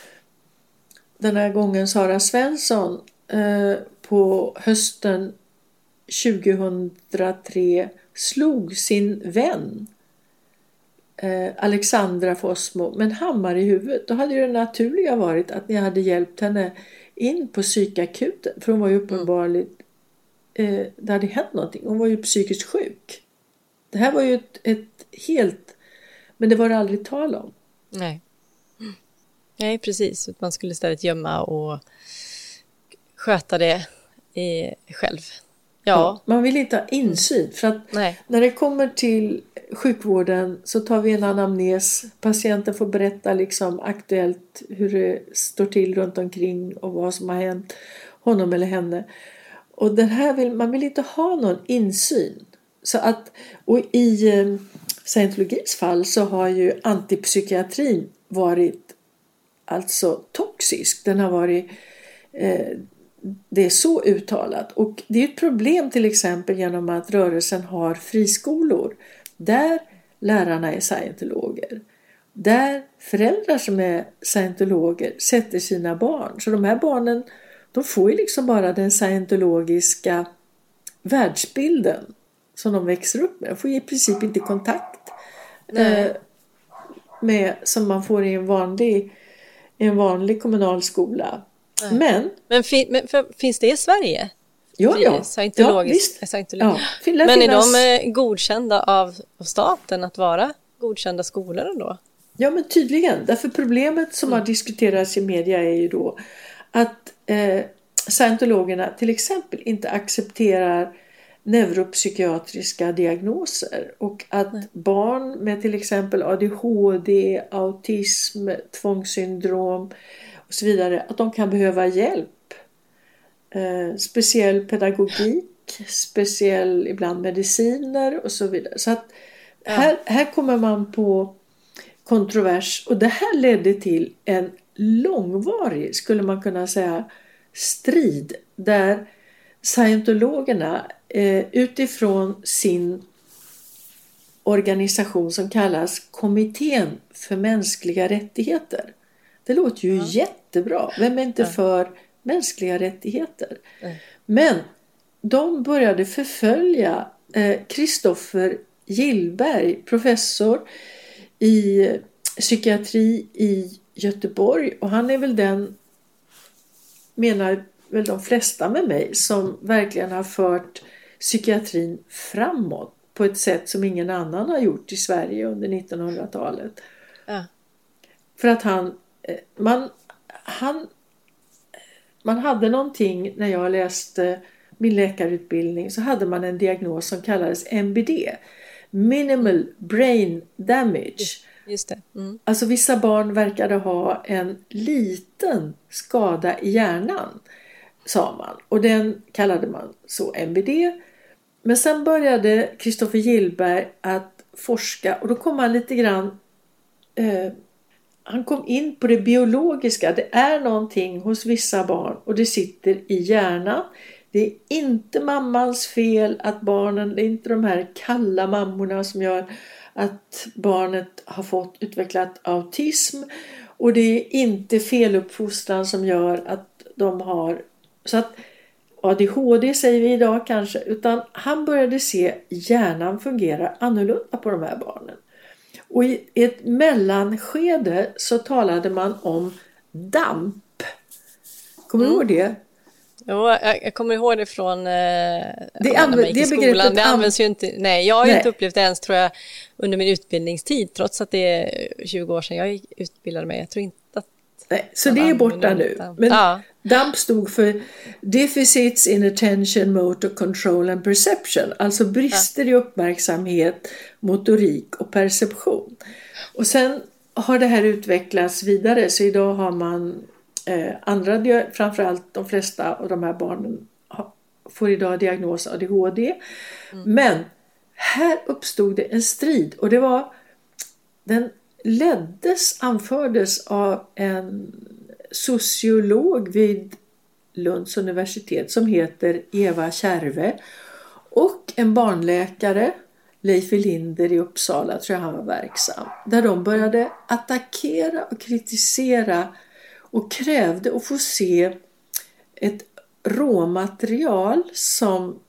den här gången Sara Svensson eh, på hösten tjugohundratre slog sin vän eh, Alexandra Fossmo med en hammare i huvudet. Då hade ju det naturliga varit att ni hade hjälpt henne in på psykakuten. För hon var ju uppenbarligen, eh, det hade hänt någonting. Hon var ju psykiskt sjuk. Det här var ju ett, ett helt, men det var det aldrig tal om. Nej. Nej, precis. Man skulle istället gömma och sköta det i, själv. Ja. Ja. Man vill inte ha insyn. För att Nej. när det kommer till sjukvården så tar vi en anamnes. Patienten får berätta liksom aktuellt hur det står till runt omkring och vad som har hänt honom eller henne. Och den här vill, man vill inte ha någon insyn. Så att, och i eh, scientologins fall så har ju antipsykiatrin varit alltså toxisk. Den har varit, eh, det är så uttalat. Och det är ett problem till exempel genom att rörelsen har friskolor där lärarna är scientologer. Där föräldrar som är scientologer sätter sina barn. Så de här barnen, de får ju liksom bara den scientologiska världsbilden som de växer upp med. De får i princip inte kontakt eh, med som man får i en vanlig, en vanlig kommunal skola. Nej. Men, men, fin, men för, finns det i Sverige? Ja, ja. Ja, visst. Ja. Men är finnas... de godkända av, av staten att vara godkända skolor då? Ja, men tydligen. Därför problemet som mm. har diskuterats i media är ju då att eh, scientologerna till exempel inte accepterar neuropsykiatriska diagnoser och att Nej. barn med till exempel A D H D, autism, tvångssyndrom och så vidare, att de kan behöva hjälp. Eh, speciell pedagogik, speciell ibland mediciner och så vidare. Så att ja. här, här kommer man på kontrovers och det här ledde till en långvarig, skulle man kunna säga, strid där scientologerna eh, utifrån sin organisation som kallas Kommittén för mänskliga rättigheter. Det låter ju ja. jättebra. Vem är inte ja. för mänskliga rättigheter? Ja. Men de började förfölja Kristoffer eh, Gillberg, professor i psykiatri i Göteborg, och han är väl den, menar väl de flesta med mig, som verkligen har fört psykiatrin framåt på ett sätt som ingen annan har gjort i Sverige under nittonhundratalet. Ja. För att han man, han man hade någonting, när jag läste min läkarutbildning så hade man en diagnos som kallades M B D, Minimal Brain Damage. Just det. Mm. Alltså vissa barn verkade ha en liten skada i hjärnan, sa man. Och den kallade man så M B D. Men sen började Kristoffer Gillberg att forska, och då kom han lite grann eh, han kom in på det biologiska. Det är någonting hos vissa barn och det sitter i hjärnan. Det är inte mammans fel att barnen, det är inte de här kalla mammorna som gör att barnet har fått utvecklat autism, och det är inte feluppfostran som gör att de har, så att A D H D säger vi idag kanske, utan han började se hjärnan fungera annorlunda på de här barnen. Och i ett mellanskede så talade man om DAMP. Kommer du mm. ihåg det? Jo, jag, jag kommer ihåg det från eh, det, anv- det skolan. Det används ju inte. Nej, jag har ju inte upplevt det ens, tror jag, under min utbildningstid, trots att det är tjugo år sedan jag utbildade mig. Jag tror inte att... Nej, så det är borta nu. Men ja. DAMP stod för Deficits in Attention, Motor Control and Perception. Alltså brister ja. i uppmärksamhet, motorik och perception. Och sen har det här utvecklats vidare, så idag har man eh, andra, framförallt de flesta av de här barnen har, får idag diagnos A D H D. Mm. Men här uppstod det en strid, och det var, den leddes, anfördes av en sociolog vid Lunds universitet som heter Eva Kärve, och en barnläkare, Leif Linder i Uppsala, tror jag han var verksam, där de började attackera och kritisera och krävde att få se ett råmaterial som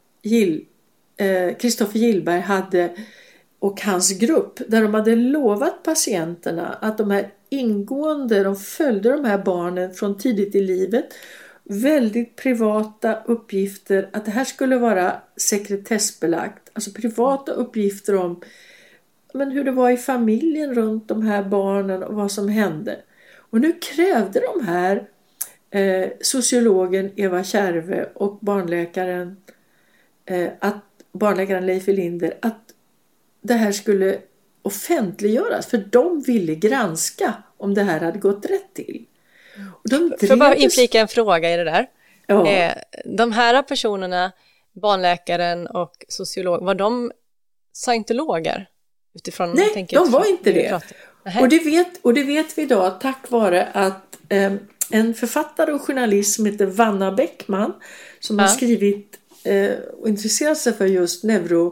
Kristoffer eh, Gillberg hade och hans grupp, där de hade lovat patienterna att de här ingående, de följde de här barnen från tidigt i livet, väldigt privata uppgifter, att det här skulle vara sekretessbelagt, alltså privata uppgifter om men hur det var i familjen runt de här barnen och vad som hände. Och nu krävde de här eh, sociologen Eva Kärve och barnläkaren eh, att barnläkaren Leif Linder att det här skulle offentliggöras, för de ville granska om det här hade gått rätt till. Och de drevs... För att bara inflika en fråga i det där. Ja. Eh, de här personerna, barnläkaren och sociolog, var de scientologer? Utifrån, Nej, de var inte det. Och det, vet, och det vet vi idag tack vare att eh, en författare och journalist som heter Vanna Bäckman som ja. har skrivit eh, och intresserat sig för just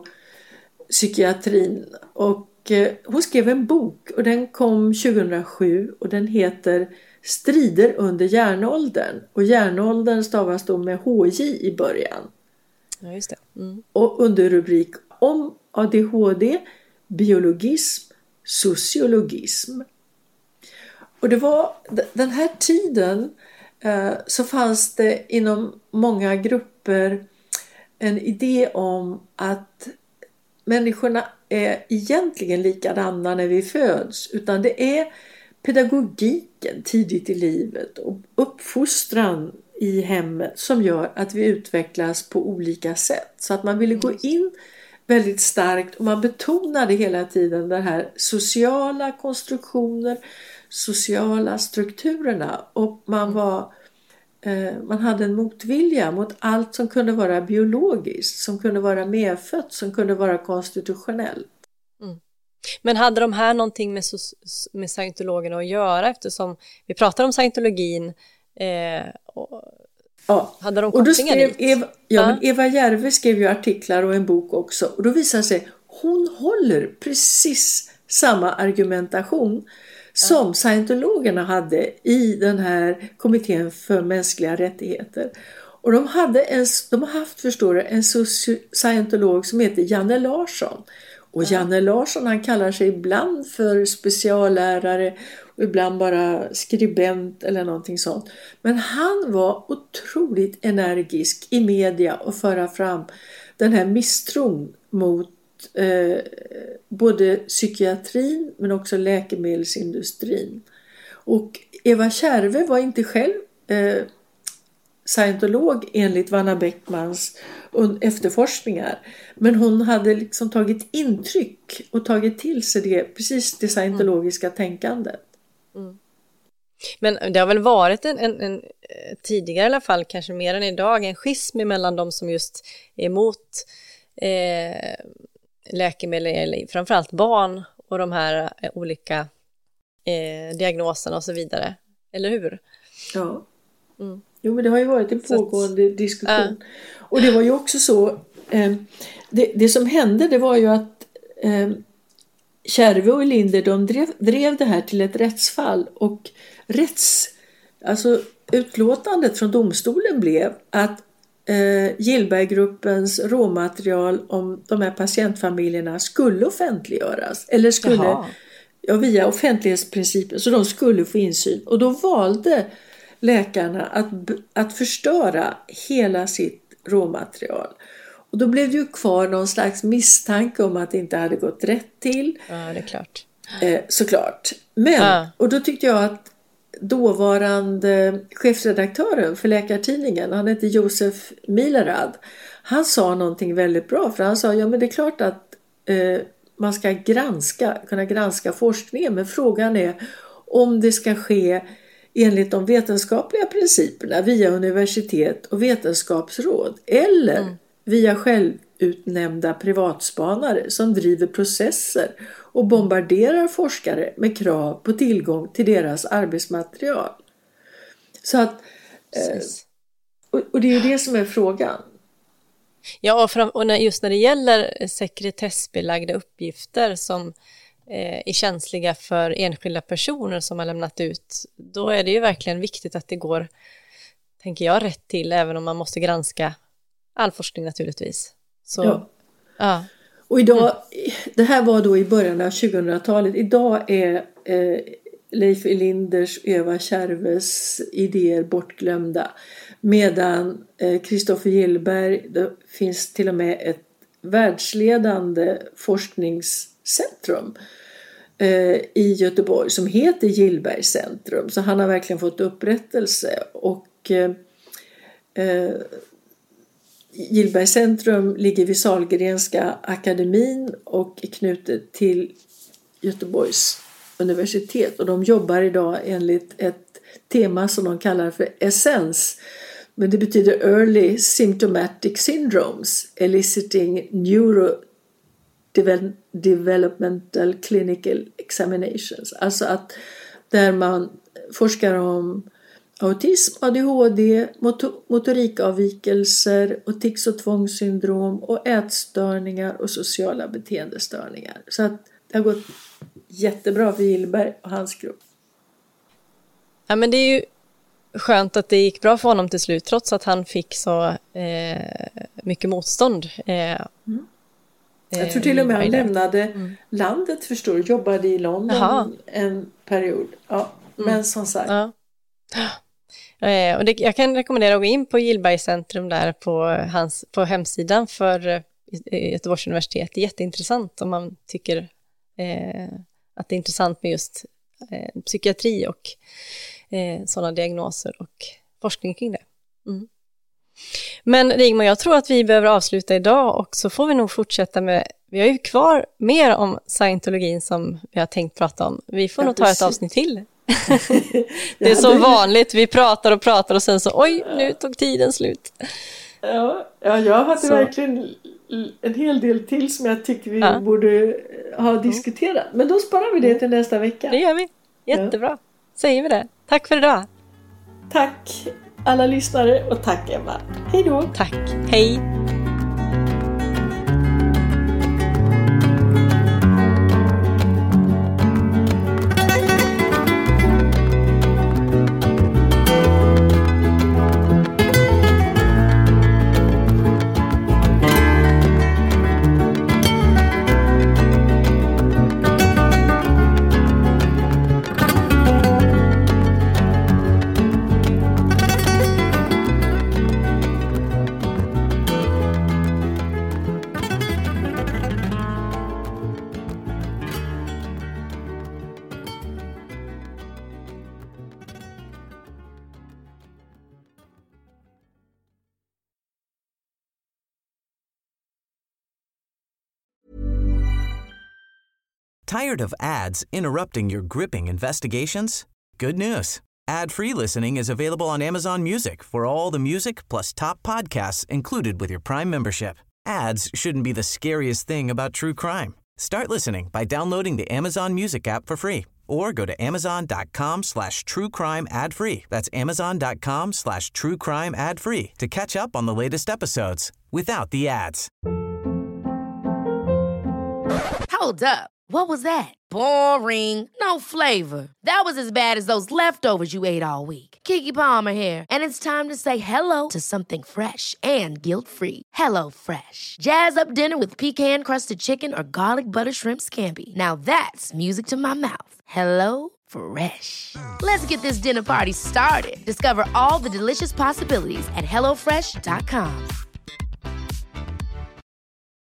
neuropsykiatrin. Och eh, hon skrev en bok och den kom tjugohundrasju och den heter Strider under järnåldern. Och järnåldern stavas då med H J i början. Ja, just det. Mm. Och under rubrik om A D H D, biologism, sociologism. Och det var den här tiden eh, så fanns det inom många grupper en idé om att människorna är egentligen likadana när vi föds, utan det är pedagogiken tidigt i livet och uppfostran i hemmet som gör att vi utvecklas på olika sätt. Så att man ville gå in väldigt starkt och man betonade hela tiden den här sociala konstruktioner, sociala strukturerna, och man var eh, man hade en motvilja mot allt som kunde vara biologiskt, som kunde vara medfött, som kunde vara konstitutionellt. Mm. Men hade de här någonting med, med scientologerna att göra, eftersom vi pratar om scientologin eh, och ja. hade de och då kopplingar skrev dit? Eva, ja, ja. men Eva Järve skrev ju artiklar och en bok också, och då visar sig hon håller precis samma argumentation som scientologerna hade i den här kommittén för mänskliga rättigheter. Och de hade en, de har haft, förstår du, en scientolog som heter Janne Larsson. Och Janne Larsson, han kallar sig ibland för speciallärare och ibland bara skribent eller någonting sånt. Men han var otroligt energisk i media och föra fram den här misstron mot Eh, både psykiatrin men också läkemedelsindustrin. Och Eva Kärve var inte själv eh, scientolog enligt Vanna Bäckmans efterforskningar, men hon hade liksom tagit intryck och tagit till sig det, precis det scientologiska mm. tänkandet. Mm. Men det har väl varit en, en, en tidigare i alla fall, kanske mer än idag, en schism mellan de som just är emot eh, läkemedel, eller framförallt barn, och de här olika eh, diagnoserna och så vidare. Eller hur? Ja. Mm. Jo, men det har ju varit en pågående att, diskussion. Äh. Och det var ju också så, eh, det, det som hände, det var ju att eh, Kärve och Linder, de drev, drev det här till ett rättsfall, och rätts, alltså utlåtandet från domstolen blev att Eh, Gillberggruppens råmaterial om de här patientfamiljerna skulle offentliggöras, eller skulle ja, via offentlighetsprincipen, så de skulle få insyn. Och då valde läkarna att, att förstöra hela sitt råmaterial. Och då blev det ju kvar någon slags misstanke om att det inte hade gått rätt till. Ja, det är klart. Eh, såklart. Men, ja. Och då tyckte jag att dåvarande chefredaktören för Läkartidningen, han heter Josef Milerad, han sa någonting väldigt bra, för han sa, ja men det är klart att eh, man ska granska, kunna granska forskningen, men frågan är om det ska ske enligt de vetenskapliga principerna via universitet och vetenskapsråd, eller mm. via självutnämnda privatspanare som driver processer och bombarderar forskare med krav på tillgång till deras arbetsmaterial. Så att, eh, och, och det är ju det som är frågan. Ja, och, fram, och när, just när det gäller sekretessbelagda uppgifter som eh, är känsliga för enskilda personer som har lämnat ut, då är det ju verkligen viktigt att det går, tänker jag, rätt till, även om man måste granska all forskning naturligtvis. Så, ja. ja. Och idag, mm. det här var då i början av tjugohundratalet. Idag är eh, Leif Linders, Eva Kärves idéer bortglömda. Medan Kristoffer eh, Gillberg, det finns till och med ett världsledande forskningscentrum eh, i Göteborg som heter Gillbergcentrum. Så han har verkligen fått upprättelse. Och eh, eh, Gillbergcentrum ligger vid Sahlgrenska akademin och är knutet till Göteborgs universitet. Och de jobbar idag enligt ett tema som de kallar för essens. Men det betyder Early Symptomatic Syndromes Eliciting Neurodevelopmental Clinical Examinations. Alltså att där man forskar om autism, A D H D, motor- motorikavvikelser och tics- och tvångssyndrom och ätstörningar och sociala beteendestörningar. Så att det har gått jättebra för Gillberg och hans grupp. Ja, men det är ju skönt att det gick bra för honom till slut, trots att han fick så eh, mycket motstånd. Eh, mm. Jag tror till och med han lämnade mm. landet, förstår du, jobbade i London Aha. en period. Ja, mm. Men som sagt. Ja. Eh, och det, jag kan rekommendera att gå in på Gillberg Centrum där på, hans, på hemsidan för eh, Göteborgs universitet. Det är jätteintressant om man tycker eh, att det är intressant med just eh, psykiatri och eh, sådana diagnoser och forskning kring det. Mm. Men Rigmor, jag tror att vi behöver avsluta idag och så får vi nog fortsätta med, vi har ju kvar mer om scientologin som vi har tänkt prata om. Vi får ja, nog ta precis. ett avsnitt till. Det är så vanligt, vi pratar och pratar och sen så, oj, nu tog tiden slut. Ja, ja jag hade så. verkligen en hel del till som jag tycker vi ja. borde ha diskuterat. Men då sparar vi det till nästa vecka. Det gör vi, jättebra. Ja. Säger vi det. Tack för idag. Tack alla lyssnare och tack Emma. Hej då. Tack, hej. Tired of ads interrupting your gripping investigations? Good news. Ad-free listening is available on Amazon Music for all the music plus top podcasts included with your Prime membership. Ads shouldn't be the scariest thing about true crime. Start listening by downloading the Amazon Music app for free or go to amazon.com slash true crime ad free. That's amazon.com slash true crime ad free to catch up on the latest episodes without the ads. Hold up. What was that? Boring. No flavor. That was as bad as those leftovers you ate all week. Keke Palmer here, and it's time to say hello to something fresh and guilt-free. Hello Fresh. Jazz up dinner with pecan-crusted chicken or garlic butter shrimp scampi. Now that's music to my mouth. Hello Fresh. Let's get this dinner party started. Discover all the delicious possibilities at hello fresh dot com.